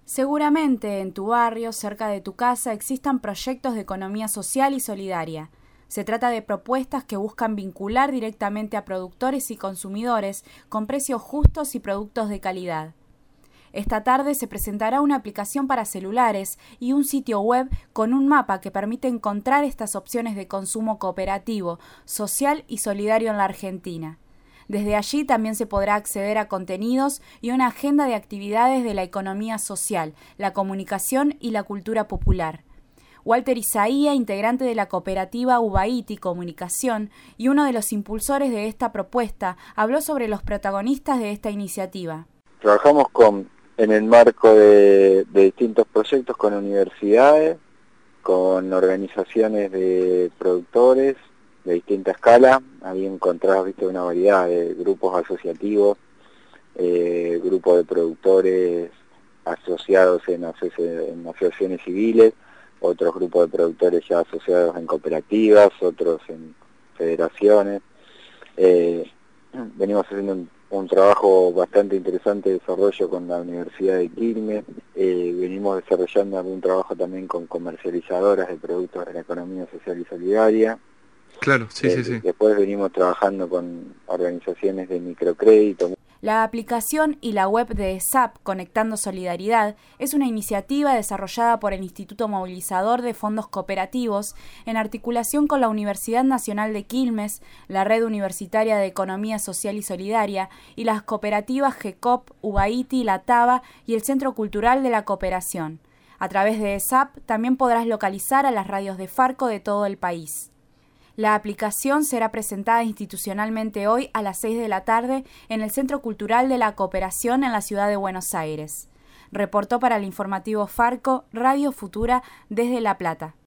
Seguramente en tu barrio, cerca de tu casa, existan proyectos de economía social y solidaria. Se trata de propuestas que buscan vincular directamente a productores y consumidores con precios justos y productos de calidad. Esta tarde se presentará una aplicación para celulares y un sitio web con un mapa que permite encontrar estas opciones de consumo cooperativo, social y solidario en la Argentina. Desde allí también se podrá acceder a contenidos y una agenda de actividades de la economía social, la comunicación y la cultura popular. Walter Isaía, integrante de la cooperativa Ubaiti Comunicación y uno de los impulsores de esta propuesta, habló sobre los protagonistas de esta iniciativa. Trabajamos en el marco de distintos proyectos con universidades, con organizaciones de productores de distinta escala. Había encontrado una variedad de grupos asociativos, grupos de productores asociados en asociaciones civiles, otros grupos de productores ya asociados en cooperativas, otros en federaciones. Venimos haciendo un trabajo bastante interesante de desarrollo con la Universidad de Quilmes. Venimos desarrollando algún trabajo también con comercializadoras de productos de la economía social y solidaria. Claro, sí. Después venimos trabajando con organizaciones de microcrédito. La aplicación y la web de ESAP, Conectando Solidaridad, es una iniciativa desarrollada por el Instituto Movilizador de Fondos Cooperativos en articulación con la Universidad Nacional de Quilmes, la Red Universitaria de Economía Social y Solidaria y las cooperativas GECOP, Ubaiti, La Taba y el Centro Cultural de la Cooperación. A través de ESAP también podrás localizar a las radios de Farco de todo el país. La aplicación será presentada institucionalmente hoy a las 6 de la tarde en el Centro Cultural de la Cooperación en la ciudad de Buenos Aires. Reportó para el informativo Farco, Radio Futura, desde La Plata.